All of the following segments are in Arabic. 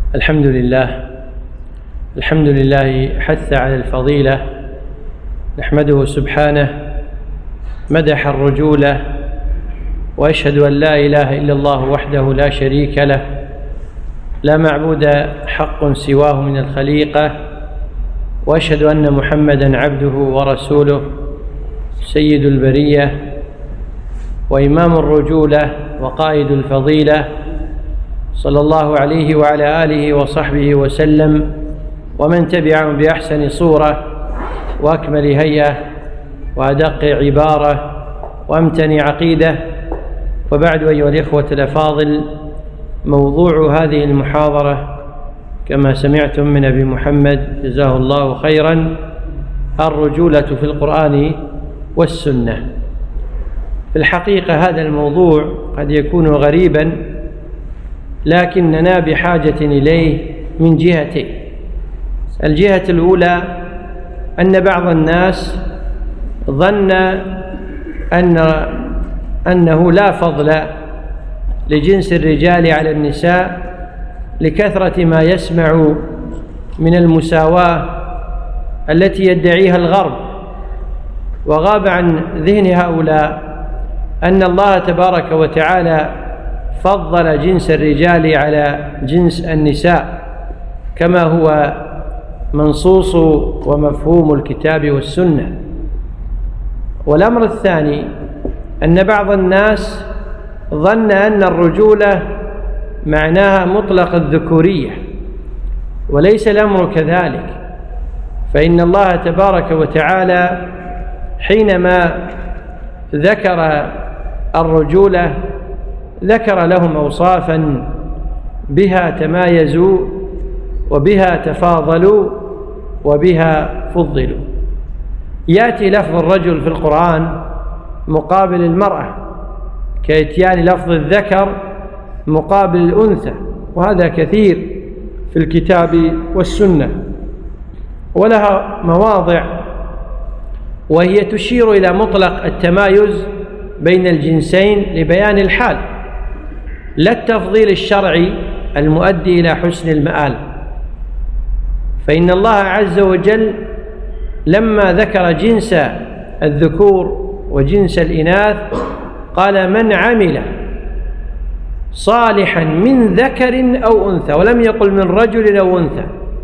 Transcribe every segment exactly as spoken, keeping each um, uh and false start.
الحمد لله الحمد لله حث على الفضيلة، نحمده سبحانه، مدح الرجولة، وأشهد أن لا إله إلا الله وحده لا شريك له، لا معبود حق سواه من الخليقة، وأشهد أن محمدًا عبده ورسوله سيد البرية وإمام الرجولة وقائد الفضيلة، صلى الله عليه وعلى آله وصحبه وسلم ومن تبعهم بأحسن صورة وأكمل هيئة وأدق عبارة وأمتن عقيدة. وبعد، أيها الإخوة الأفاضل، موضوع هذه المحاضرة كما سمعتم من أبي محمد جزاه الله خيرا: الرجولة في القرآن والسنة. في الحقيقة هذا الموضوع قد يكون غريبا، لكننا بحاجة إليه من جهتين. الجهة الأولى أن بعض الناس ظن أن أنه لا فضل لجنس الرجال على النساء لكثرة ما يسمع من المساواة التي يدعيها الغرب، وغاب عن ذهن هؤلاء أن الله تبارك وتعالى فضل جنس الرجال على جنس النساء كما هو منصوص ومفهوم الكتاب والسنة. والأمر الثاني أن بعض الناس ظن أن الرجولة معناها مطلق الذكورية، وليس الأمر كذلك، فإن الله تبارك وتعالى حينما ذكر الرجولة ذكر لهم أوصافا بها تمايزوا وبها تفاضلوا وبها فضلوا. يأتي لفظ الرجل في القرآن مقابل المرأة، كإتيان لفظ الذكر مقابل الأنثى، وهذا كثير في الكتاب والسنة، ولها مواضع وهي تشير إلى مطلق التمايز بين الجنسين لبيان الحال، لا التفضيل الشرعي المؤدي إلى حسن المآل. فإن الله عز وجل لما ذكر جنس الذكور وجنس الإناث قال: من عمل صالحا من ذكر أو أنثى، ولم يقل من رجل أو أنثى.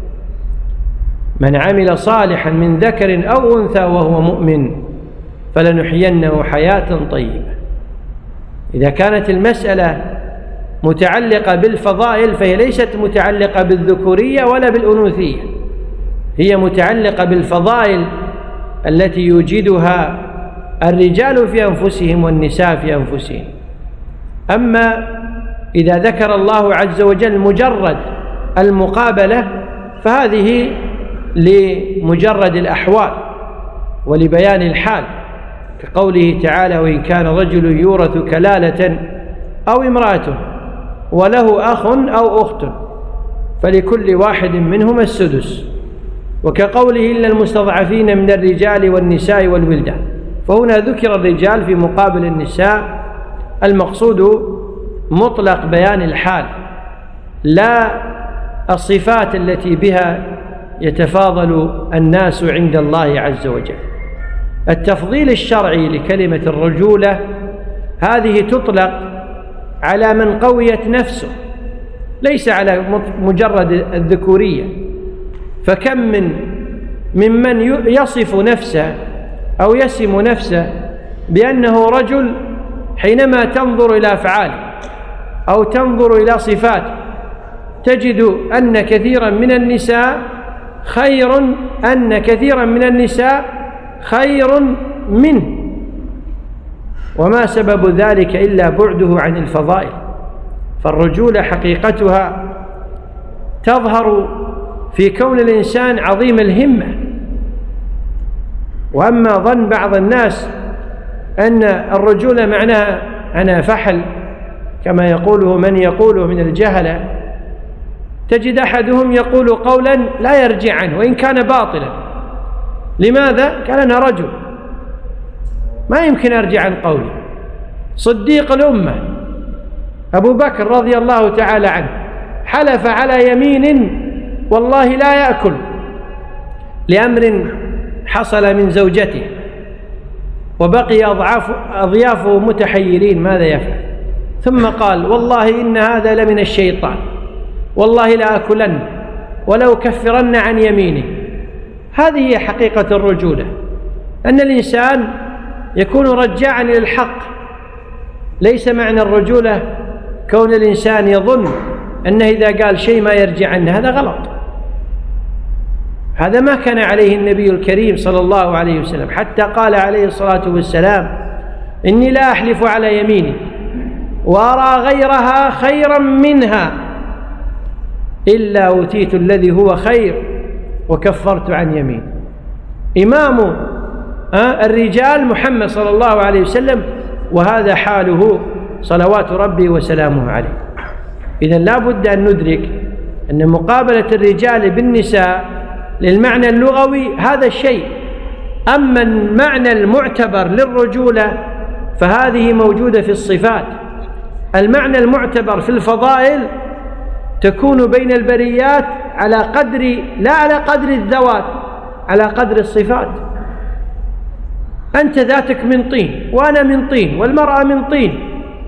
من عمل صالحا من ذكر أو أنثى وهو مؤمن فلنحيينه حياة طيبة. إذا كانت المسألة متعلقة بالفضائل فهي ليست متعلقة بالذكورية ولا بالأنوثية، هي متعلقة بالفضائل التي يوجدها الرجال في أنفسهم والنساء في أنفسهم. أما إذا ذكر الله عز وجل مجرد المقابلة فهذه لمجرد الأحوال ولبيان الحال، كقوله تعالى: وإن كان رجل يورث كلالة أو امرأة وله أخ أو أخت فلكل واحد منهما السدس، وكقوله: إلا المستضعفين من الرجال والنساء والولدان. فهنا ذكر الرجال في مقابل النساء، المقصود مطلق بيان الحال لا الصفات التي بها يتفاضل الناس عند الله عز وجل. التفضيل الشرعي لكلمة الرجولة هذه تطلق على من قويت نفسه، ليس على مجرد الذكورية. فكم من ممن يصف نفسه أو يسم نفسه بأنه رجل حينما تنظر إلى أفعاله أو تنظر إلى صفاته تجد أن كثيرا من النساء خير أن كثيرا من النساء خير منه، وما سبب ذلك إلا بعده عن الفضائل. فالرجولة حقيقتها تظهر في كون الإنسان عظيم الهمة. وأما ظن بعض الناس أن الرجولة معناها أنا فحل كما يقوله من يقوله من الجهلة، تجد أحدهم يقول قولا لا يرجع عنه وإن كان باطلا. لماذا؟ قال: أنا رجل ما يمكن أرجع عن قولي. صديق الأمة أبو بكر رضي الله تعالى عنه حلف على يمين والله لا يأكل لأمر حصل من زوجته وبقي أضعاف أضيافه متحيرين ماذا يفعل، ثم قال والله إن هذا لمن الشيطان والله لا أكلن ولو كفرن عن يمينه. هذه هي حقيقة الرجولة، أن الإنسان يكون رجاعا إلى الحق. ليس معنى الرجولة كون الإنسان يظن أنه إذا قال شيء ما يرجع عنه، هذا غلط. هذا ما كان عليه النبي الكريم صلى الله عليه وسلم، حتى قال عليه الصلاة والسلام إني لا أحلف على يميني وأرى غيرها خيرا منها إلا أوتيت الذي هو خير وكفرت عن يمين. إمام الرجال محمد صلى الله عليه وسلم، وهذا حاله صلوات ربي وسلامه عليه. إذن لا بد أن ندرك أن مقابلة الرجال بالنساء للمعنى اللغوي هذا الشيء، أما المعنى المعتبر للرجولة فهذه موجودة في الصفات. المعنى المعتبر في الفضائل تكون بين البريات على قدر، لا على قدر الذوات، على قدر الصفات. أنت ذاتك من طين وأنا من طين والمرأة من طين،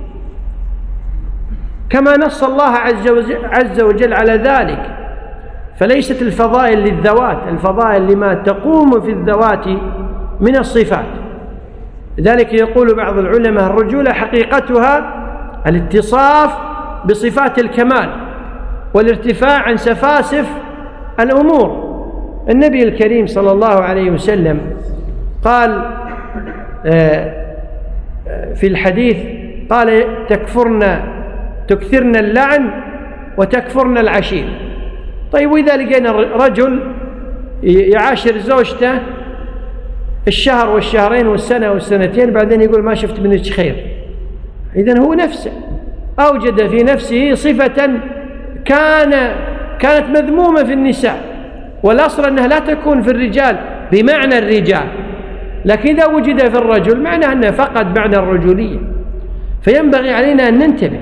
كما نص الله عز وجل على ذلك. فليست الفضائل للذوات، الفضائل لما تقوم في الذوات من الصفات. لذلك يقول بعض العلماء الرجولة حقيقتها الاتصاف بصفات الكمال والارتفاع عن سفاسف الأمور. النبي الكريم صلى الله عليه وسلم قال في الحديث، قال تكفرن تكثرن اللعن وتكفرن العشير. طيب وإذا لقينا رجل يعاشر زوجته الشهر والشهرين والسنة والسنتين بعدين يقول ما شفت منك خير، إذن هو نفسه أوجد في نفسه صفة كان كانت مذمومة في النساء، والأصل أنها لا تكون في الرجال بمعنى الرجال، لكن إذا وجد في الرجل معنى أنه فقد معنى الرجولية. فينبغي علينا أن ننتبه.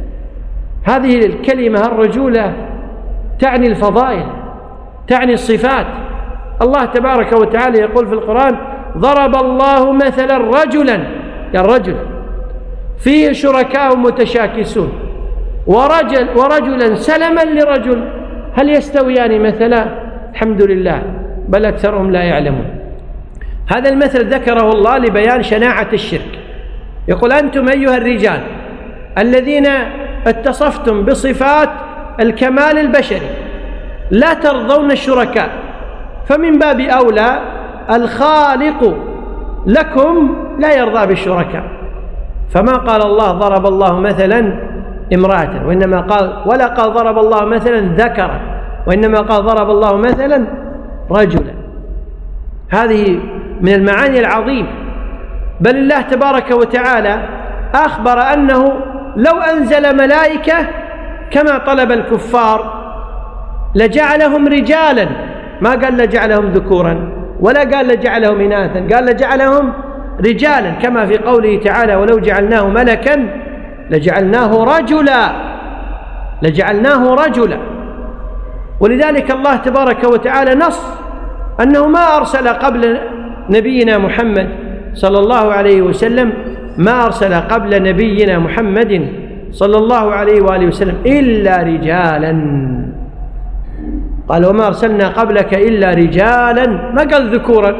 هذه الكلمة الرجولة تعني الفضائل، تعني الصفات. الله تبارك وتعالى يقول في القرآن ضرب الله مثلا رجلا، يا الرجل فيه شركاء متشاكسون ورجل ورجلا سلما لرجل هل يستويان مثلا؟ الحمد لله بل أكثرهم لا يعلمون. هذا المثل ذكره الله لبيان شناعة الشرك. يقول أنتم أيها الرجال الذين اتصفتم بصفات الكمال البشري لا ترضون الشركاء، فمن باب أولى الخالق لكم لا يرضى بالشركاء. فما قال الله ضرب الله مثلا امرأة، وإنما قال ولا قال ضرب الله مثلا ذكرا، وإنما قال ضرب الله مثلا رجلا. هذه من المعاني العظيمة. بل الله تبارك وتعالى أخبر أنه لو أنزل ملائكة كما طلب الكفار لجعلهم رجالا، ما قال لجعلهم ذكورا ولا قال لجعلهم إناثا، قال لجعلهم رجالا، كما في قوله تعالى ولو جعلناه ملكا لجعلناه رجلا لجعلناه رجلا. ولذلك الله تبارك وتعالى نص أنه ما أرسل قبل نبينا محمد صلى الله عليه وسلم ما أرسل قبل نبينا محمد صلى الله عليه وآله وسلم إلا رجالا. قال وما أرسلنا قبلك إلا رجالا، ما قال ذكورا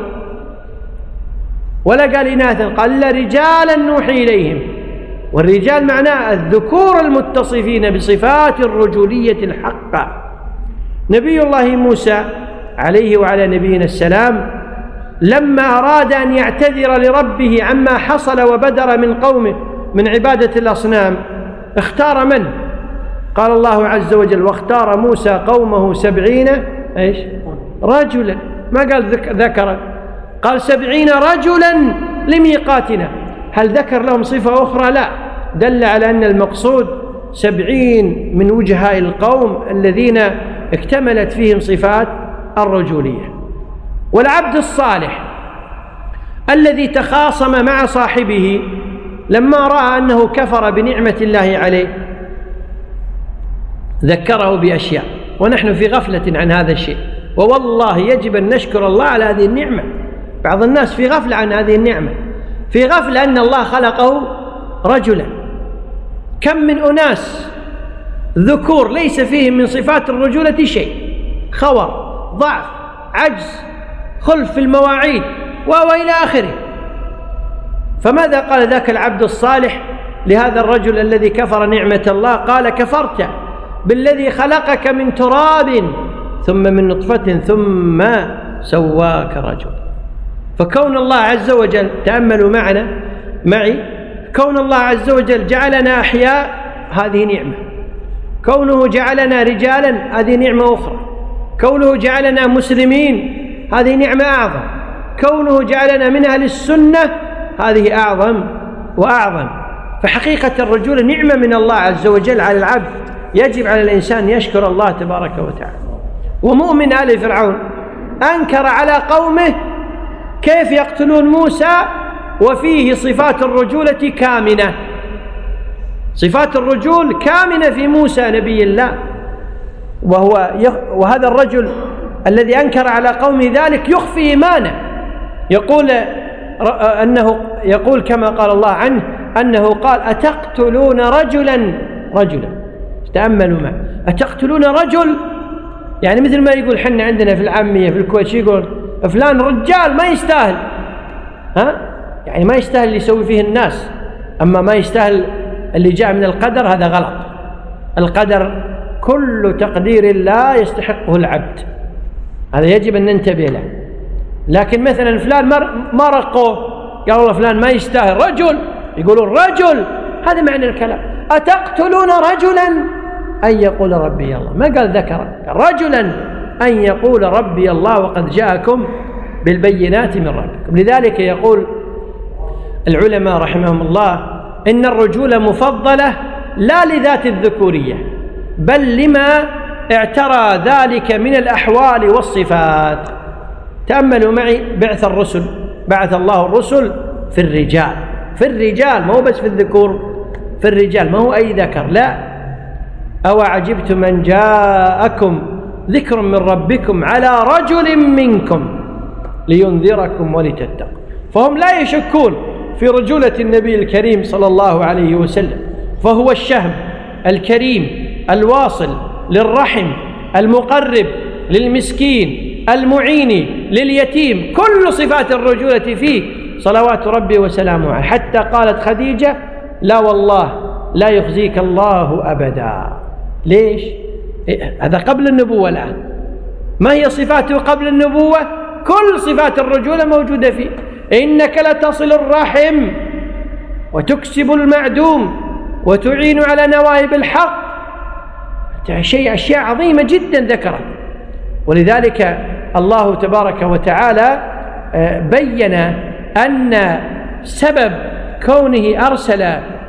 ولا قال إناثا، قال إلا رجالا نوحي إليهم. والرجال معناه الذكور المتصفين بصفات الرجولية الحقة. نبي الله موسى عليه وعلى نبينا السلام لما أراد أن يعتذر لربه عما حصل وبدر من قومه من عبادة الأصنام اختار من؟ قال الله عز وجل واختار موسى قومه سبعين إيش؟ رجلا، ما قال ذكرا، قال سبعين رجلا لميقاتنا. هل ذكر لهم صفة أخرى؟ لا، دل على أن المقصود سبعين من وجهاء القوم الذين اكتملت فيهم صفات الرجولية. والعبد الصالح الذي تخاصم مع صاحبه لما رأى أنه كفر بنعمة الله عليه ذكره بأشياء ونحن في غفلة عن هذا الشيء، ووالله يجب أن نشكر الله على هذه النعمة. بعض الناس في غفلة عن هذه النعمة، في غفلة أن الله خلقه رجلا. كم من أناس ذكور ليس فيهم من صفات الرجولة شيء، خور، ضعف، عجز، خلف في المواعيد وإلى آخره. فماذا قال ذاك العبد الصالح لهذا الرجل الذي كفر نعمة الله؟ قال: كفرت بالذي خلقك من تراب ثم من نطفة ثم سواك رجل. فكون الله عز وجل، تأملوا معنا معي، كون الله عز وجل جعلنا أحياء هذه نعمة، كونه جعلنا رجالا هذه نعمة أخرى، كونه جعلنا مسلمين هذه نعمة أعظم، كونه جعلنا من أهل السنة هذه أعظم وأعظم. فحقيقة الرجولة نعمة من الله عز وجل على العبد، يجب على الإنسان يشكر الله تبارك وتعالى. ومؤمن آل فرعون أنكر على قومه كيف يقتلون موسى وفيه صفات الرجولة كامنة، صفات الرجول كامنة في موسى نبي الله. وهو وهذا الرجل الذي أنكر على قومه ذلك يخفي إيمانه، يقول أنه يقول كما قال الله عنه أنه قال: أتقتلون رجلا رجلا تأملوا معه، أتقتلون رجل، يعني مثل ما يقول حنا عندنا في العامية في الكويت يقول فلان رجال ما يستاهل، ها؟ يعني ما يستاهل اللي يسوي فيه الناس، أما ما يستاهل اللي جاء من القدر هذا غلط. القدر كل تقدير لا يستحقه العبد، هذا يجب أن ننتبه له. لكن مثلا فلان ما رقوه، قال والله فلان ما يستاهل، رجل، يقولون رجل، هذا معنى الكلام. أتقتلون رجلا أن يقول ربي الله، ما قال ذكرا، قال رجلا أن يقول ربي الله وقد جاءكم بالبينات من ربكم. لذلك يقول العلماء رحمهم الله إن الرجولة مفضلة لا لذات الذكورية، بل لما اعترى ذلك من الأحوال والصفات. تأملوا معي بعث الرسل، بعث الله الرسل في الرجال، في الرجال، ما هو بس في الذكور، في الرجال، ما هو أي ذكر، لا. أو عجبتم من جاءكم ذكر من ربكم على رجل منكم لينذركم ولتتقوا. فهم لا يشكون في رجولة النبي الكريم صلى الله عليه وسلم، فهو الشهم الكريم الواصل للرحم المقرب للمسكين المعين لليتيم، كل صفات الرجولة فيه صلوات ربي وسلامه عليه. حتى قالت خديجة: لا والله لا يخزيك الله أبدا. ليش؟ هذا قبل النبوة، الآن ما هي صفاته قبل النبوة؟ كل صفات الرجولة موجودة فيه. إنك لتصل الرحم وتكسب المعدوم وتعين على نوائب الحق، شيء أشياء عظيمة جدا ذكرت. ولذلك الله تبارك وتعالى بين أن سبب كونه أرسل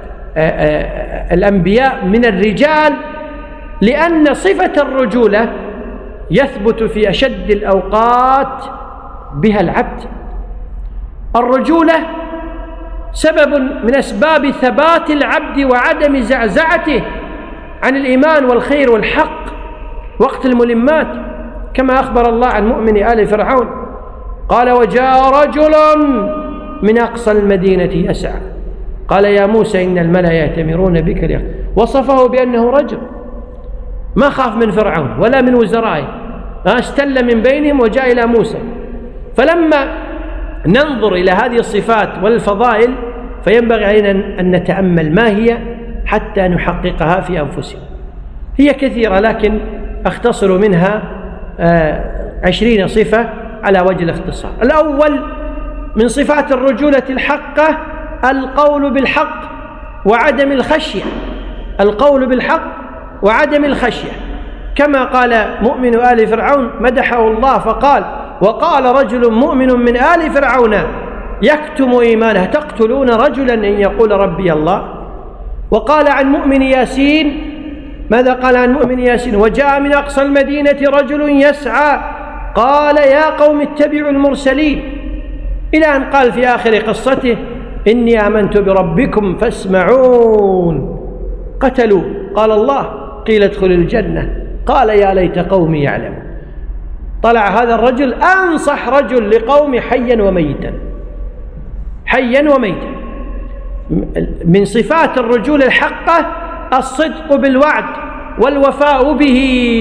الأنبياء من الرجال لأن صفة الرجولة يثبت في أشد الأوقات بها العبد. الرجولة سبب من أسباب ثبات العبد وعدم زعزعته عن الإيمان والخير والحق وقت الملمات، كما أخبر الله عن مؤمن آل فرعون قال: وجاء رجل من أقصى المدينة يسعى قال يا موسى إن الملأ يأتمرون بك ليقتلوك. وصفه بأنه رجل، ما خاف من فرعون ولا من وزرائه، استل من بينهم وجاء إلى موسى. فلما ننظر إلى هذه الصفات والفضائل فينبغي علينا أن نتأمل ما هي حتى نحققها في أنفسنا. هي كثيرة لكن أختصر منها عشرين صفة على وجه الاختصار. الأول من صفات الرجولة الحقة القول بالحق وعدم الخشية، القول بالحق وعدم الخشية، كما قال مؤمن آل فرعون مدحه الله فقال: وقال رجل مؤمن من آل فرعون يكتم إيمانه تقتلون رجلا أن يقول ربي الله. وقال عن مؤمن ياسين، ماذا قال عن مؤمن ياسين؟ وجاء من أقصى المدينة رجل يسعى قال يا قوم اتبعوا المرسلين، إلى أن قال في آخر قصته: إني آمنت بربكم فاسمعون. قتلوا، قال الله قيل ادخل الجنة قال يا ليت قومي يعلمون. طلع هذا الرجل أنصح رجل لقومه حيا وميتا، حيا وميتا. من صفات الرجولة الحقة الصدق بالوعد والوفاء به،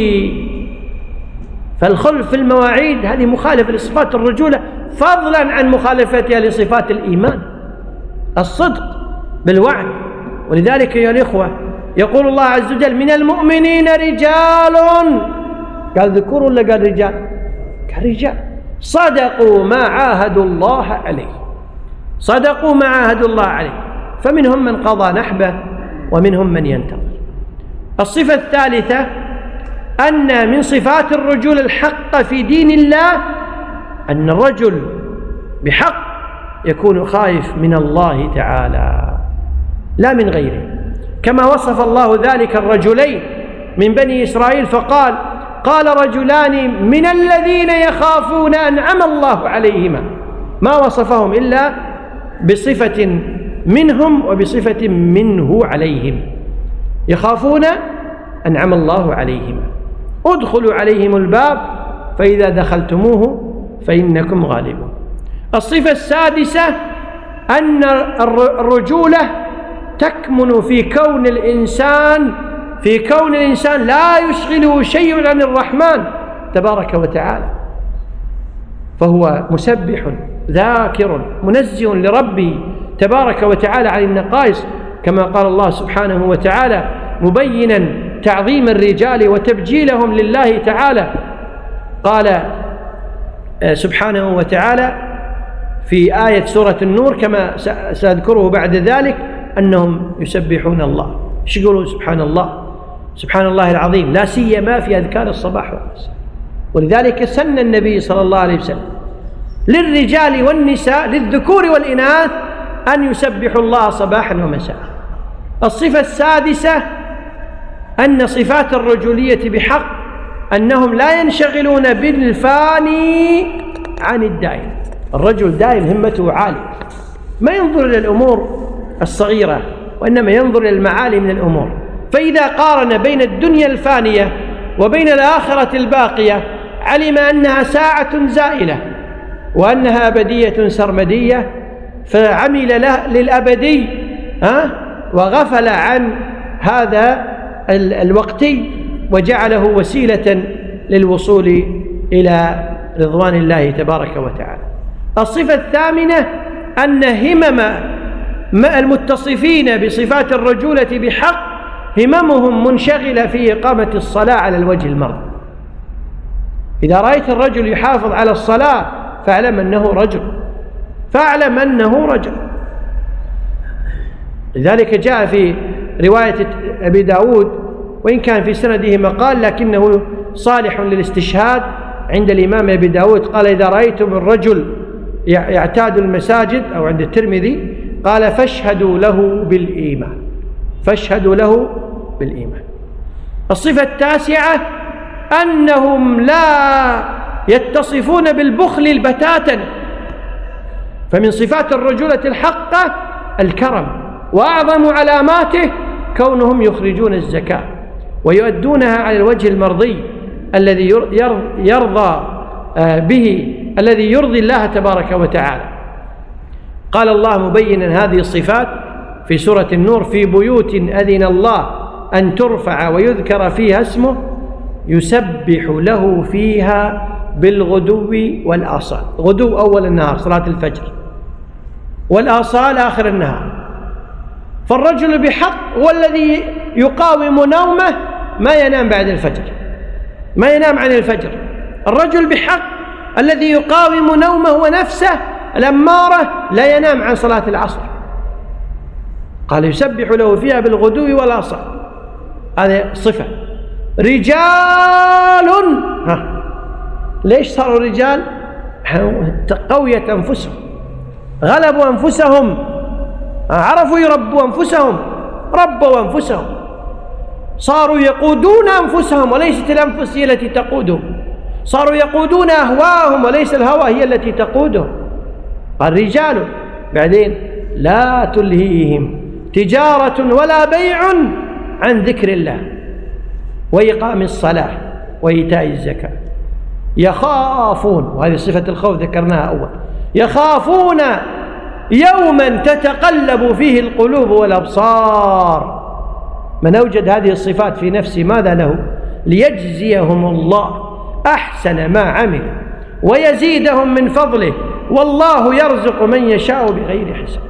فالخلف في المواعيد هذه مخالفة لصفات الرجولة فضلا عن مخالفتها لصفات الإيمان. الصدق بالوعد. ولذلك يا الإخوة يقول الله عز وجل من المؤمنين رجال، قال ذكور ولا قال رجال؟ قال رجال صدقوا ما عاهدوا الله عليه، صدقوا ما عاهدوا الله عليه، فمنهم من قضى نحبه ومنهم من ينتظر. الصفة الثالثة أن من صفات الرجل الحق في دين الله أن الرجل بحق يكون خائف من الله تعالى لا من غيره، كما وصف الله ذلك الرجلين من بني إسرائيل فقال قال رجلان من الذين يخافون أنعم الله عليهما، ما وصفهم إلا بصفة منهم وبصفة منه عليهم، يخافون أنعم الله عليهما. ادخلوا عليهم الباب فإذا دخلتموه فإنكم غالبون. الصفة السادسة أن الرجولة تكمن في كون الإنسان في كون الإنسان لا يشغله شيء عن الرحمن تبارك وتعالى، فهو مسبح ذاكر منزه لربه تبارك وتعالى عن النقائص، كما قال الله سبحانه وتعالى مبينا تعظيم الرجال وتبجيلهم لله تعالى. قال سبحانه وتعالى في آية سورة النور كما سأذكره بعد ذلك أنهم يسبحون الله. ايش يقولون؟ سبحان الله، سبحان الله العظيم، لا سيما في أذكار الصباح والمساء. ولذلك سن النبي صلى الله عليه وسلم للرجال والنساء للذكور والإناث أن يسبحوا الله صباحا ومساء. الصفة السادسة أن صفات الرجولية بحق أنهم لا ينشغلون بالفاني عن الدائم. الرجل دائم همته عالية، ما ينظر إلى الأمور الصغيرة وإنما ينظر إلى المعالي من الأمور. فإذا قارن بين الدنيا الفانية وبين الآخرة الباقية علم أنها ساعة زائلة وأنها أبدية سرمدية، فعمل له للأبدي ها وغفل عن هذا الوقتي وجعله وسيلة للوصول إلى رضوان الله تبارك وتعالى. الصفة الثامنة أن همم المتصفين بصفات الرجولة بحق هممهم منشغلة في إقامة الصلاة على الوجه المرضي. إذا رأيت الرجل يحافظ على الصلاة فاعلم أنه رجل، فاعلم أنه رجل. لذلك جاء في رواية أبي داود وإن كان في سنده مقال لكنه صالح للاستشهاد عند الإمام أبي داود، قال إذا رأيتم الرجل يعتاد المساجد أو عند الترمذي قال فاشهدوا له بالإيمان، فاشهدوا له بالإيمان. الصفة التاسعة أنهم لا يتصفون بالبخل البتاتا، فمن صفات الرجولة الحقة الكرم، وأعظم علاماته كونهم يخرجون الزكاة ويؤدونها على الوجه المرضي الذي يرضى به الذي يرضي الله تبارك وتعالى. قال الله مبينا هذه الصفات في سورة النور في بيوت أذن الله أن ترفع ويذكر فيها اسمه يسبح له فيها بالغدو والآصال. غدو أول النهار صلاة الفجر، والآصال آخر النهار. فالرجل بحق هو الذي يقاوم نومه ما ينام بعد الفجر، ما ينام عن الفجر. الرجل بحق الذي يقاوم نومه ونفسه الأمارة لا ينام عن صلاة العصر. قال يسبح له فيها بالغدو والآصال، هذه صفة. رجال، ها ليش صاروا رجال؟ قويت أنفسهم، غلبوا أنفسهم، عرفوا يربوا أنفسهم، ربوا أنفسهم، صاروا يقودون أنفسهم وليست الأنفس هي التي تقودهم، صاروا يقودون أهواءهم وليس الهوى هي التي تقودهم. قال رجال، بعدين لا تلهيهم تجارة ولا بيع عن ذكر الله. وإقام الصلاة وإيتاء الزكاة. يخافون، وهذه صفة الخوف ذكرناها أول، يخافون يوما تتقلب فيه القلوب والأبصار. من أوجد هذه الصفات في نفسه ماذا له؟ ليجزيهم الله أحسن ما عمل ويزيدهم من فضله، والله يرزق من يشاء بغير حساب.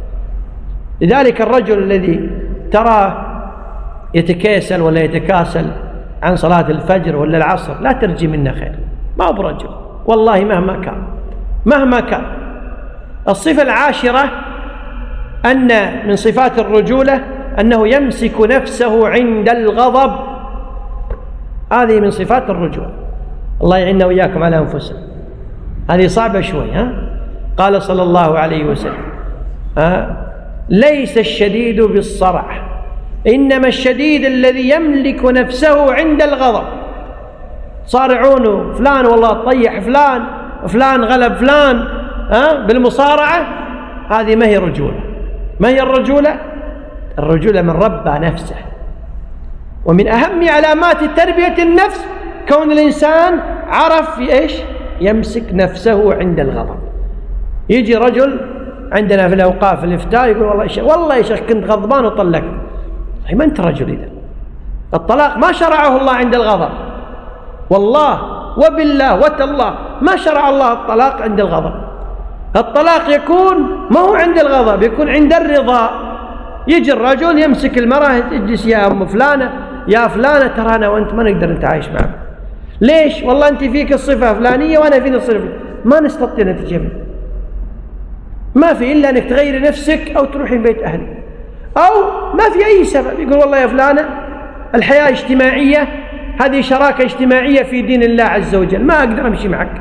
لذلك الرجل الذي تراه يتكاسل ولا يتكاسل عن صلاة الفجر ولا العصر لا ترجي منه خير، ما هو برجل والله مهما كان مهما كان. الصفة العاشرة أن من صفات الرجولة أنه يمسك نفسه عند الغضب. هذه من صفات الرجولة. الله يعيننا وإياكم على أنفسنا، هذه صعبة شوي. ها؟ قال صلى الله عليه وسلم: ها؟ ليس الشديد بالصرع، إنما الشديد الذي يملك نفسه عند الغضب. صارعونه فلان والله طيح فلان، فلان غلب فلان ها؟ بالمصارعة. هذه ما هي رجولة. ما هي الرجولة؟ الرجولة من ربى نفسه. ومن أهم علامات تربية النفس كون الإنسان عرف في إيش يمسك نفسه عند الغضب. يجي رجل عندنا في الأوقاف الإفتاء يقول: والله يا شيخ والله يا شيخ كنت غضبان وطلقت. ما أنت رجل إذا. الطلاق ما شرعه الله عند الغضب، والله وبالله وتالله ما شرع الله الطلاق عند الغضب. الطلاق يكون ما هو عند الغضب، يكون عند الرضا. يجي الرجل يمسك المرأة: اجلس يا أم فلانة، يا فلانة ترى أنا وأنت ما نقدر نتعايش معك. ليش؟ والله أنت فيك الصفة فلانية وأنا فيني الصفة، ما نستطيع نتجمع. ما في إلا أنك تغيري نفسك أو تروحي بيت أهلك، أو ما في أي سبب. يقول: والله يا فلانة الحياة اجتماعية، هذه شراكة اجتماعية في دين الله عز وجل، ما أقدر أمشي معك.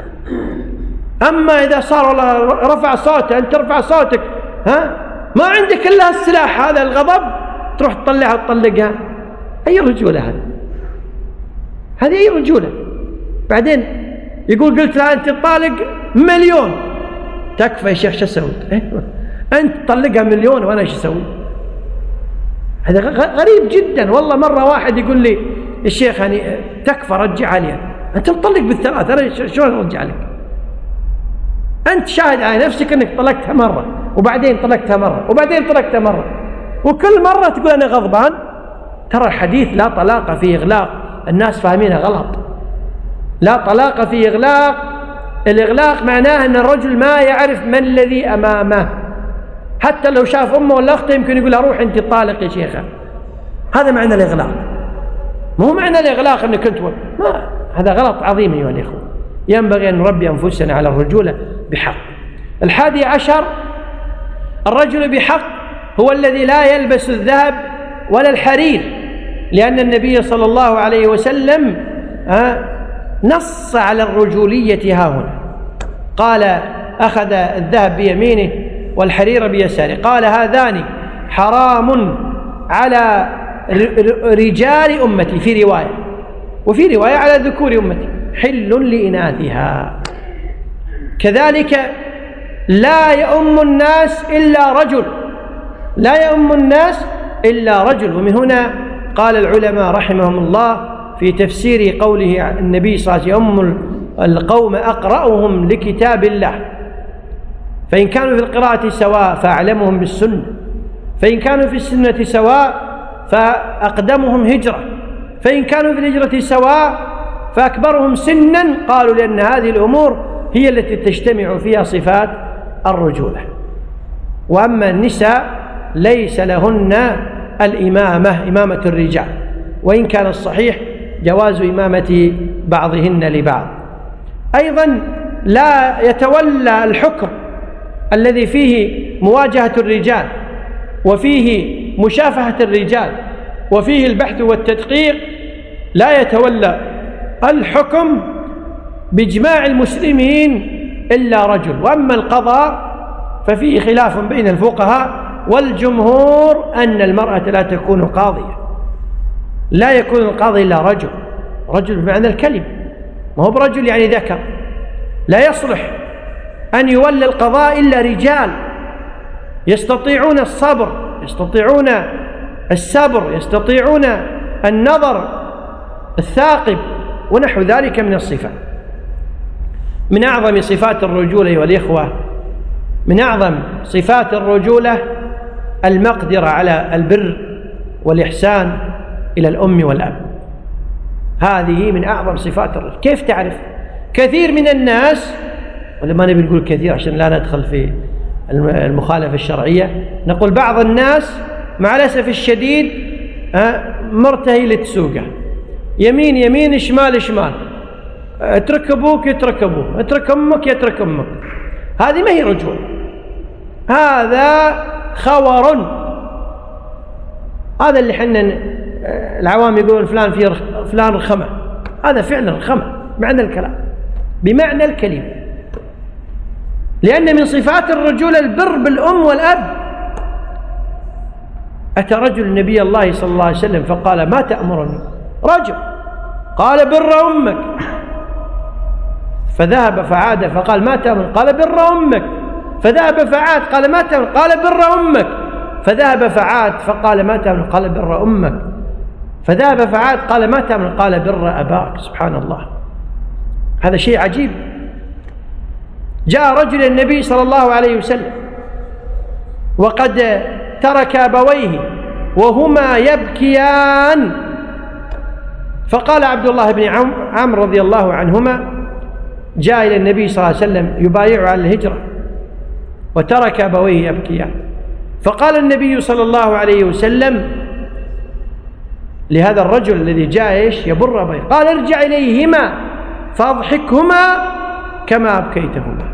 أما إذا صار والله رفع صوته، أنت ترفع صوتك، ها ما عندك إلا السلاح هذا الغضب، تروح تطلعها وتطلقها. أي رجولة هذه؟ هذه أي رجولة؟ بعدين يقول: قلت لها أنت تطالق مليون. تكفى يا شيخ، شو أسوي؟ أنت تطلقها مليون وأنا شو أسوي؟ هذا غريب جدا والله. مرة واحد يقول لي: الشيخ يعني تكفى رجع لي. أنت مطلق بالثلاث، أنا شلون أرجع لك؟ أنت شاهد على نفسك أنك طلقتها مرة، وبعدين طلقتها مرة، وبعدين طلقتها مرة، وكل مرة تقول أنا غضبان. ترى الحديث لا طلاق فيه إغلاق، الناس فاهمينها غلط. لا طلاق فيه إغلاق. الإغلاق معناه أن الرجل ما يعرف من الذي أمامه، حتى لو شاف أمه ولا أخته يمكن يقول لها: روح أنت طالق يا شيخة. هذا معنى الإغلاق، مو معنى الإغلاق أنك أنت ما. هذا غلط عظيم أيها الإخوة. ينبغي أن نربي أنفسنا على الرجولة بحق. الحادي عشر: الرجل بحق هو الذي لا يلبس الذهب ولا الحرير، لأن النبي صلى الله عليه وسلم نص على الرجولية ها هنا. قال: أخذ الذهب بيمينه والحرير بيساره، قال: هذان حرام على رجال أمتي في رواية، وفي رواية على ذكور أمتي، حل لإناثها. كذلك لا يؤم الناس إلا رجل، لا يؤم الناس إلا رجل. ومن هنا قال العلماء رحمهم الله في تفسير قوله النبي صلى الله عليه وسلم: يؤم القوم أقرأهم لكتاب الله، فإن كانوا في القراءة سواء فأعلمهم بالسنة، فإن كانوا في السنة سواء فأقدمهم هجرة، فإن كانوا في الهجرة سواء فأكبرهم سنا. قالوا: لأن هذه الأمور هي التي تجتمع فيها صفات الرجولة. وأما النساء ليس لهن الإمامة، إمامة الرجال، وإن كان الصحيح جواز إمامة بعضهن لبعض. أيضا لا يتولى الحكم الذي فيه مواجهة الرجال، وفيه مشافهة الرجال، وفيه البحث والتدقيق، لا يتولى الحكم بإجماع المسلمين إلا رجل. وأما القضاء ففيه خلاف بين الفقهاء، والجمهور أن المرأة لا تكون قاضية، لا يكون القاضي إلا رجل، رجل بمعنى الكلمة، ما هو برجل يعني ذكر. لا يصلح أن يولى القضاء إلا رجال يستطيعون الصبر، يستطيعون السبر، يستطيعون النظر الثاقب ونحو ذلك من الصفات. من أعظم صفات الرجولة أيها الإخوة، من أعظم صفات الرجولة المقدرة على البر والإحسان إلى الأم والأب. هذه من أعظم صفات الرجولة. كيف تعرف؟ كثير من الناس، ولا ما نبي نقول كثير عشان لا ندخل في المخالفة الشرعية، نقول بعض الناس مع الأسف الشديد مرتهي لتسوقه، يمين يمين شمال شمال، اترك أبوك يترك أبوه، اترك أمك يترك أمك. هذه ما هي رجولة، هذا خور. هذا اللي حنا العوام يقولون فلان فيه فلان رخمة، هذا فعلا رخمة معنى الكلام، بمعنى الكلمة. لأن من صفات الرجولة البر بالأم والأب. أتى رجل النبي الله صلى الله عليه وسلم فقال: ما تأمرني؟ رجل قال: بر أمك. فذهب فعاد فقال: ما تأمر؟ قال: بر أمك. فذهب فعاد قال: ما تأمر؟ قال: بر أمك. فذهب فعاد فقال: ما تأمر؟ قال: بر أمك. فذهب فعاد قال: ما تأمر؟ قال: بر أباك. سبحان الله، هذا شيء عجيب. جاء رجل النبي صلى الله عليه وسلم وقد ترك أبويه وهما يبكيان، فقال عبد الله بن عمرو رضي الله عنهما، جاء إلى النبي صلى الله عليه وسلم يبايع على الهجرة وترك أبويه يبكيان، فقال النبي صلى الله عليه وسلم لهذا الرجل الذي جاء إيش يبر أبويه، قال: ارجع إليهما فأضحكهما كما أبكيتهما.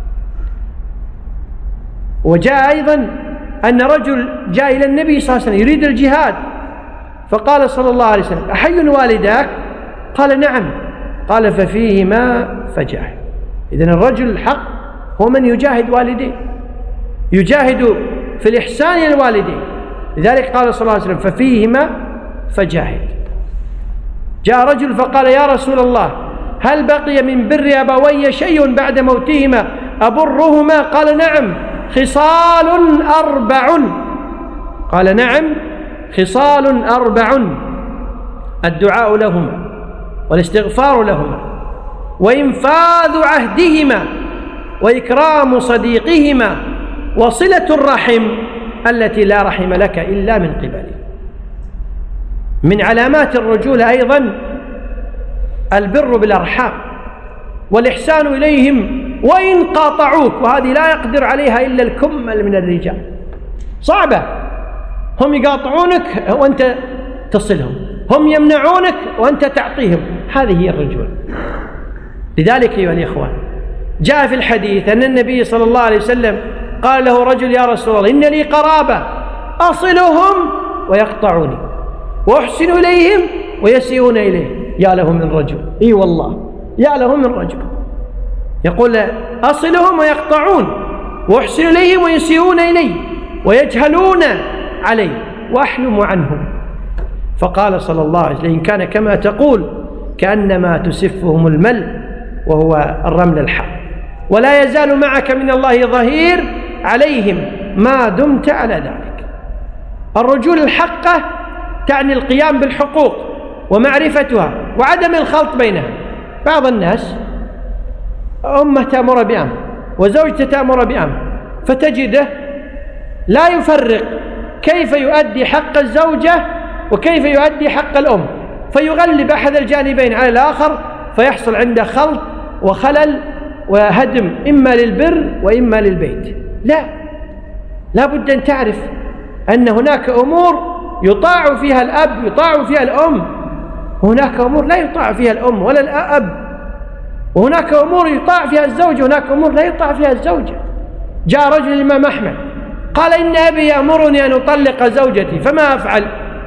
وجاء أيضا أن رجل جاء إلى النبي صلى الله عليه وسلم يريد الجهاد، فقال صلى الله عليه وسلم: أحي والداك؟ قال: نعم. قال: ففيهما فجاهد. إذن الرجل الحق هو من يجاهد والديه، يجاهد في الإحسان إلى الوالدين. لذلك قال صلى الله عليه وسلم: ففيهما فجاهد. جاء رجل فقال: يا رسول الله، هل بقي من بر أبوي شيء بعد موتهما أبرهما؟ قال: نعم، خصال أربع. قال: نعم، خصال أربع: الدعاء لهما، والاستغفار لهما، وإنفاذ عهدهما، وإكرام صديقهما، وصلة الرحم التي لا رحم لك إلا من قبله. من علامات الرجولة أيضا البر بالأرحام والإحسان إليهم وإن قاطعوك، وهذه لا يقدر عليها إلا الكمل من الرجال، صعبة. هم يقاطعونك وأنت تصلهم، هم يمنعونك وأنت تعطيهم، هذه هي الرجولة. لذلك أيها الإخوة، جاء في الحديث أن النبي صلى الله عليه وسلم قال له رجل: يا رسول الله، إن لي قرابة أصلهم ويقطعوني، وأحسن إليهم ويسيئون إليه. يا له من رجل، إي والله يا له من رجل، يقول: أصلهم ويقطعون، وأحسن إليهم ويسيئون إلي، ويجهلون علي، وأحلم عنهم. فقال صلى الله عليه وسلم: إن كان كما تقول كأنما تسفهم المل وهو الرمل الحار، ولا يزال معك من الله ظهير عليهم ما دمت على ذلك. الرجولة الحقة تعني القيام بالحقوق ومعرفتها وعدم الخلط بينها. بعض الناس أمه تأمر بأمر وزوجته تأمر بأمر، فتجده لا يفرق كيف يؤدي حق الزوجة وكيف يؤدي حق الأم، فيغلب أحد الجانبين على الآخر، فيحصل عنده خلط وخلل وهدم إما للبر وإما للبيت. لا، لا بد أن تعرف أن هناك أمور يطاع فيها الأب، يطاع فيها الأم، وهناك أمور لا يطاع فيها الأم ولا الأب، وهناك أمور يطاع فيها الزوجة وهناك أمور لا يطاع فيها الزوجة. جاء رجل الإمام أحمد قال: إن أبي يأمرني أن أطلق زوجتي فما أفعل؟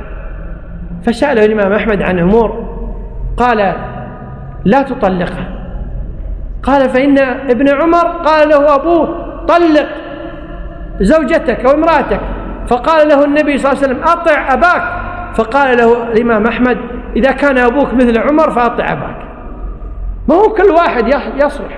فسأله الإمام أحمد عن أمور، قال: لا تطلقها. قال: فإن ابن عمر قال له أبوه: طلق زوجتك أو امرأتك. فقال له النبي صلى الله عليه وسلم: أطع أباك. فقال له الإمام أحمد: إذا كان أبوك مثل عمر فأطع أباك. ما هو كل واحد يصلح.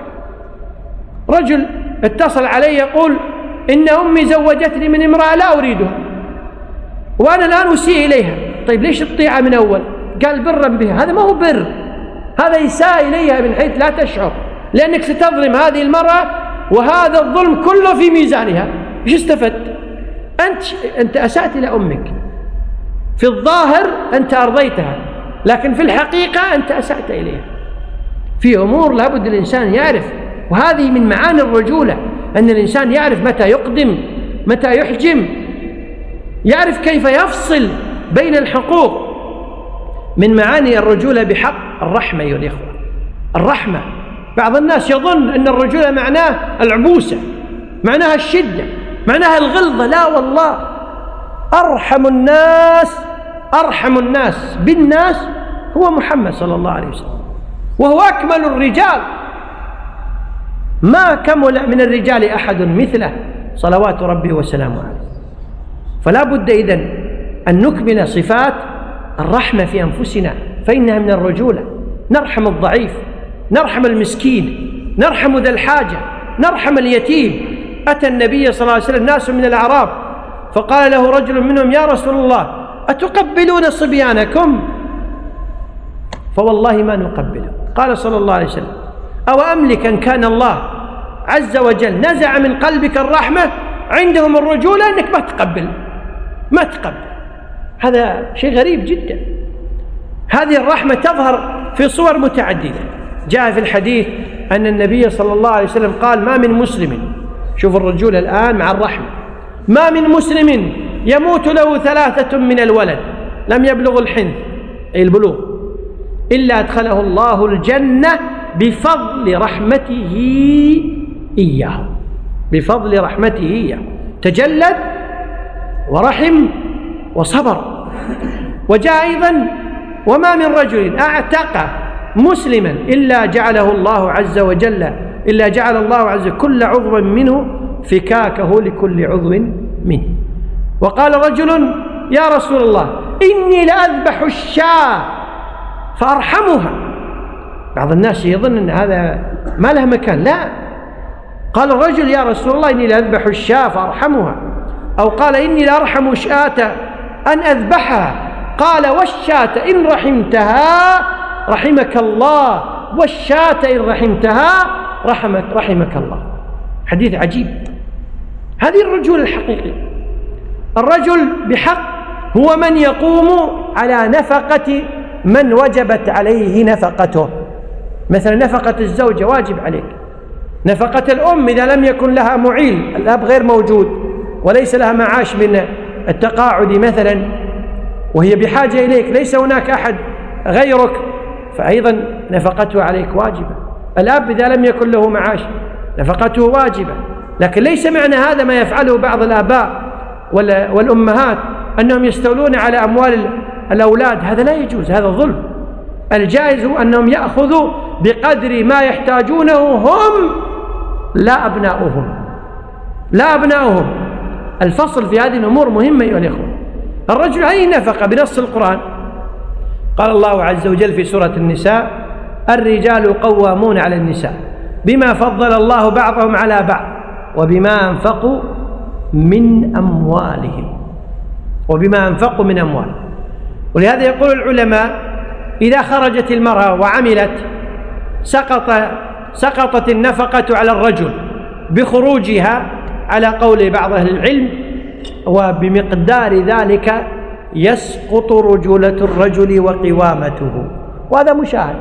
رجل اتصل علي يقول: إن أمي زوجتني من امرأة لا أريدها وأنا الآن أسيء إليها. طيب ليش تطيعها من أول؟ قال برا بها، هذا ما هو بر، هذا إساءة إليها من حيث لا تشعر، لأنك ستظلم هذه المرأة وهذا الظلم كله في ميزانها. إيش استفدت؟ أنت أنت أسأت إلى أمك، في الظاهر أنت أرضيتها، لكن في الحقيقة أنت أسأت إليها. في أمور لابد الإنسان يعرف، وهذه من معاني الرجولة، أن الإنسان يعرف متى يقدم متى يحجم، يعرف كيف يفصل بين الحقوق. من معاني الرجولة بحق الرحمة أيها الإخوة، الرحمة. بعض الناس يظن أن الرجولة معناه العبوسة، معناها الشدة، معناها الغلظة. لا والله، أرحم الناس أرحم الناس بالناس هو محمد صلى الله عليه وسلم، وهو أكمل الرجال، ما كمل من الرجال أحد مثله صلوات ربي وسلامه عليه. فلا بد إذن أن نكمل صفات الرحمة في أنفسنا، فإنها من الرجولة. نرحم الضعيف، نرحم المسكين، نرحم ذا الحاجة، نرحم اليتيم. أتى النبي صلى الله عليه وسلم ناس من الأعراب فقال له رجل منهم: يا رسول الله، أتقبلون صبيانكم؟ فوالله ما نقبله. قال صلى الله عليه وسلم: أو أملك أن كان الله عز وجل نزع من قلبك الرحمة عندهم الرجولة أنك ما تقبل ما تقبل هذا شيء غريب جدا. هذه الرحمة تظهر في صور متعددة. جاء في الحديث أن النبي صلى الله عليه وسلم قال: ما من مسلم، شوف الرجولة الآن مع الرحمة، ما من مسلم يموت له ثلاثة من الولد لم يبلغ الحنث أي البلوغ إلا أدخله الله الجنة بفضل رحمته إياه، بفضل رحمته إياه، تجلد ورحم وصبر. وجاء أيضا: وما من رجل أعتق مسلما إلا جعله الله عز وجل إلا جعل الله عز وجل كل عضو منه فكاكه لكل عضو منه. وقال رجل: يا رسول الله، إني لأذبح الشاة فأرحمها. بعض الناس يظن أن هذا ما له مكان، لا. قال الرجل: يا رسول الله، إني لأذبح الشاة فأرحمها. أو قال: إني لأرحم شاة أن أذبحها. قال: والشاة إن رحمتها رحمك الله، والشاة إن رحمتها رحمك, رحمك الله. حديث عجيب. هذه الرجولة الحقيقية. الرجل بحق هو من يقوم على نفقة من وجبت عليه نفقته. مثلا نفقة الزوجة واجب عليك، نفقة الأم إذا لم يكن لها معيل، الأب غير موجود وليس لها معاش من التقاعد مثلا وهي بحاجة إليك، ليس هناك أحد غيرك، فأيضا نفقته عليك واجبة. الأب إذا لم يكن له معاش نفقته واجبة. لكن ليس معنى هذا ما يفعله بعض الآباء والأمهات أنهم يستولون على أموال الأولاد، هذا لا يجوز، هذا ظلم. الجائز أنهم يأخذوا بقدر ما يحتاجونه هم، لا أبناؤهم لا أبناؤهم الفصل في هذه الأمور مهمة أيها الإخوة. الرجل عليه نفقة بنص القرآن. قال الله عز وجل في سورة النساء: الرجال قوامون على النساء بما فضل الله بعضهم على بعض وبما أنفقوا من أموالهم وبما أنفقوا من أموالهم. ولهذا يقول العلماء: إذا خرجت المرأة وعملت سقط سقطت النفقة على الرجل بخروجها على قول بعض أهل العلم، وبمقدار ذلك يسقط رجولة الرجل وقوامته. وهذا مشاهد،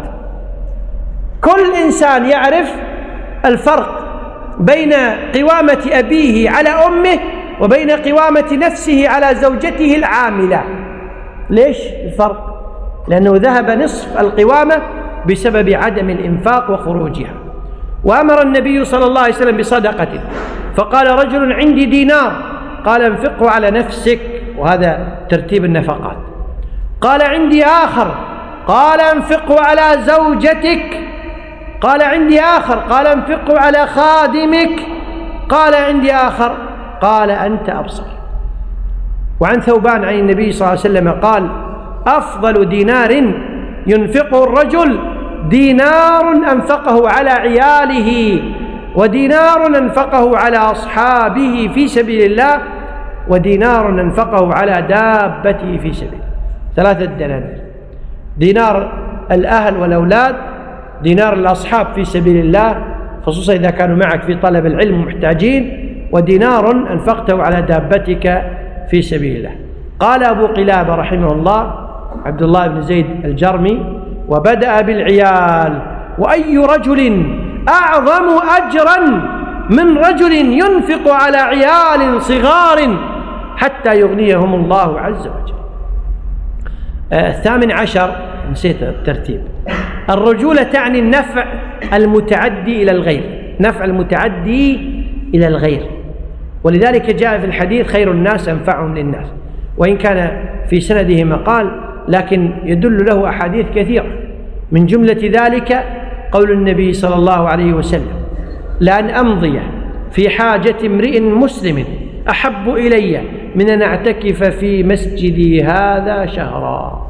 كل إنسان يعرف الفرق بين قوامة أبيه على أمه وبين قوامة نفسه على زوجته العاملة. ليش الفرق؟ لأنه ذهب نصف القوامة بسبب عدم الإنفاق وخروجها. وأمر النبي صلى الله عليه وسلم بصدقة، فقال رجل: عندي دينار، قال: انفقه على نفسك، وهذا ترتيب النفقات. قال: عندي آخر، قال: انفقه على زوجتك. قال: عندي آخر، قال: انفقه على خادمك. قال: عندي آخر، قال: أنت أبصر. وعن ثوبان عن النبي صلى الله عليه وسلم قال: أفضل دينار ينفقه الرجل دينار أنفقه على عياله، ودينار أنفقه على أصحابه في سبيل الله، ودينار أنفقه على دابته في سبيل الله. ثلاثة دنانير. دينار الأهل والأولاد، دينار الأصحاب في سبيل الله خصوصا إذا كانوا معك في طلب العلم محتاجين، ودينار أنفقته على دابتك في سبيل الله. قال أبو قلابة رحمه الله عبد الله بن زيد الجرمي: وبدأ بالعيال، وأي رجل أعظم أجرا من رجل ينفق على عيال صغار حتى يغنيهم الله عز وجل. آه الثامن عشر، نسيت الترتيب، الرجولة تعني النفع المتعدي إلى الغير، نفع المتعدي إلى الغير، ولذلك جاء في الحديث: خير الناس أنفعهم للناس، وإن كان في سنده مقال لكن يدل له أحاديث كثيرة، من جملة ذلك قول النبي صلى الله عليه وسلم: لأن أمضي في حاجة امرئ مسلم أحب إلي من أن أعتكف في مسجدي هذا شهرا.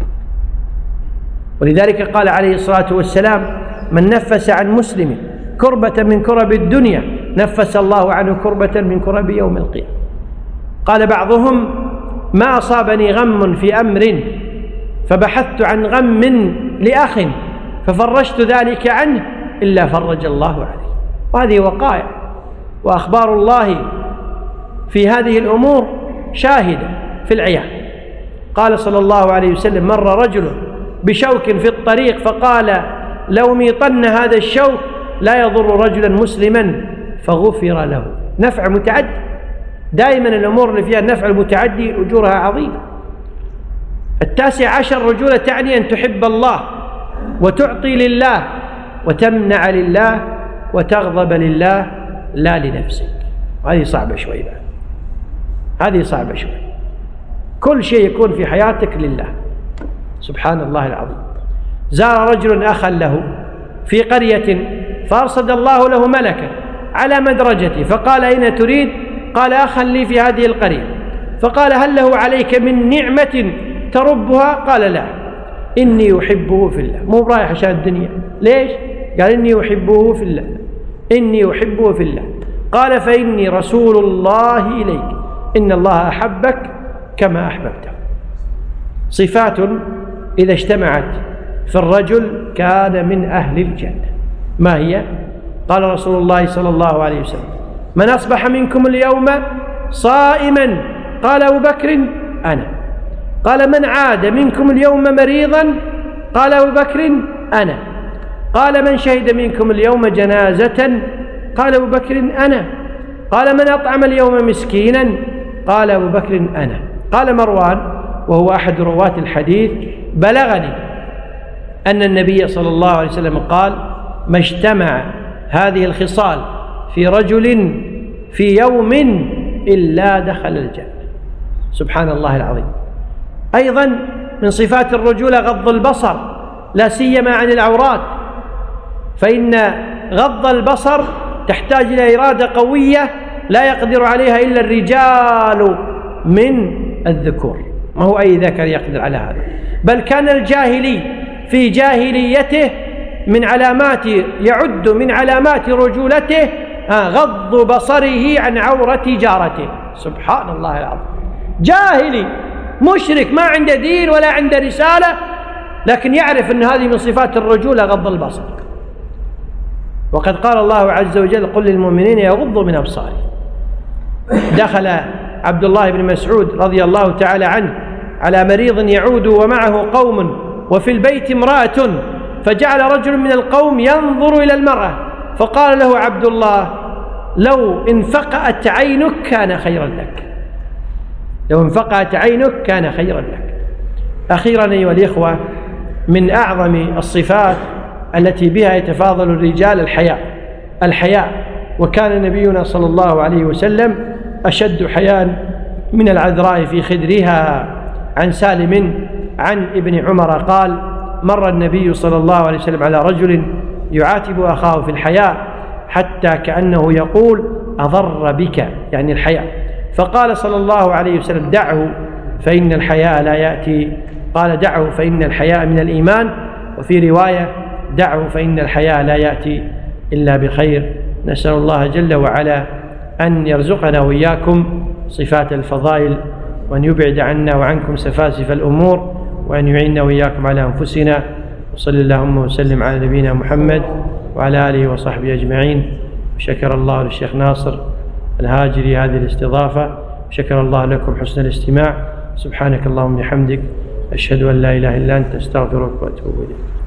ولذلك قال عليه الصلاة والسلام: من نفس عن مسلم كربة من كرب الدنيا نفس الله عنه كربة من كرب يوم القيامة. قال بعضهم: ما أصابني غم في أمر فبحثت عن غم لأخ ففرجت ذلك عنه إلا فرج الله عليه. وهذه وقائع وأخبار الله في هذه الأمور شاهدة في العيان. قال صلى الله عليه وسلم: مر رجل بشوك في الطريق فقال: لو ميطن هذا الشوك لا يضر رجلا مسلما فغفر له. نفع متعدي، دائما الأمور اللي فيها النفع المتعدي أجورها عظيمة. التاسع عشر، رجولة تعني أن تحب الله وتعطي لله وتمنع لله وتغضب لله لا لنفسك. هذه صعبة شوي بعد، هذه صعبة شوي. كل شيء يكون في حياتك لله سبحان الله العظيم. زار رجل أخا له في قرية فأرصد الله له ملكا على مدرجته فقال: أين تريد؟ قال: أخا لي في هذه القرية. فقال: هل له عليك من نعمة تربها؟ قال: لا، إني أحبه في الله. مو رايح عشان الدنيا. ليش؟ قال: إني أحبه في الله، إني أحبه في الله. قال: فإني رسول الله إليك، إن الله أحبك كما أحببته. صفات إذا اجتمعت في الرجل كان من أهل الجنة. ما هي؟ قال رسول الله صلى الله عليه وسلم: من أصبح منكم اليوم صائما؟ قال أبو بكر: أنا. قال: من عاد منكم اليوم مريضا؟ قال أبو بكر: أنا. قال: من شهد منكم اليوم جنازة؟ قال أبو بكر: أنا. قال: من أطعم اليوم مسكينا؟ قال أبو بكر: أنا. قال مروان وهو أحد رواة الحديث: بلغني أن النبي صلى الله عليه وسلم قال: ما اجتمع هذه الخصال في رجل في يوم إلا دخل الجنة. سبحان الله العظيم. أيضا من صفات الرجولة غض البصر، لا سيما عن العورات، فإن غض البصر تحتاج إلى إرادة قوية لا يقدر عليها إلا الرجال من الذكور، ما هو أي ذكر يقدر على هذا. بل كان الجاهلي في جاهليته من علامات يعد من علامات رجولته غض بصره عن عورة جارته. سبحان الله العظيم. جاهلي مشرك ما عنده دين ولا عنده رسالة، لكن يعرف أن هذه من صفات الرجولة غض البصر. وقد قال الله عز وجل: قل للمؤمنين يغضوا من أبصارهم. دخل عبد الله بن مسعود رضي الله تعالى عنه على مريض يعود ومعه قوم وفي البيت امرأة، فجعل رجل من القوم ينظر إلى المرأة فقال له عبد الله: لو انفقأت عينك كان خيرا لك، لو انفقأت عينك كان خيرا لك. أخيرا أيها الإخوة، من أعظم الصفات التي بها يتفاضل الرجال الحياء، الحياء. وكان نبينا صلى الله عليه وسلم أشد حياء من العذراء في خدرها. عن سالم عن ابن عمر قال: مر النبي صلى الله عليه وسلم على رجل يعاتب أخاه في الحياء حتى كأنه يقول: أضر بك، يعني الحياء. فقال صلى الله عليه وسلم: دعه فإن الحياء لا يأتي. قال: دعه فإن الحياء من الإيمان. وفي رواية: دعه فإن الحياء لا يأتي إلا بخير. نسأل الله جل وعلا أن يرزقنا وإياكم صفات الفضائل، وأن يبعد عنا وعنكم سفاسف الأمور، وأن يعيننا وإياكم على أنفسنا. وصلى اللهم وسلم على نبينا محمد وعلى آله وصحبه أجمعين. شكر الله للشيخ ناصر الهاجري هذه الاستضافة، شكر الله لكم حسن الاستماع. سبحانك اللهم وبحمدك، أشهد أن لا إله إلا أنت، أستغفرك وأتوب إليك.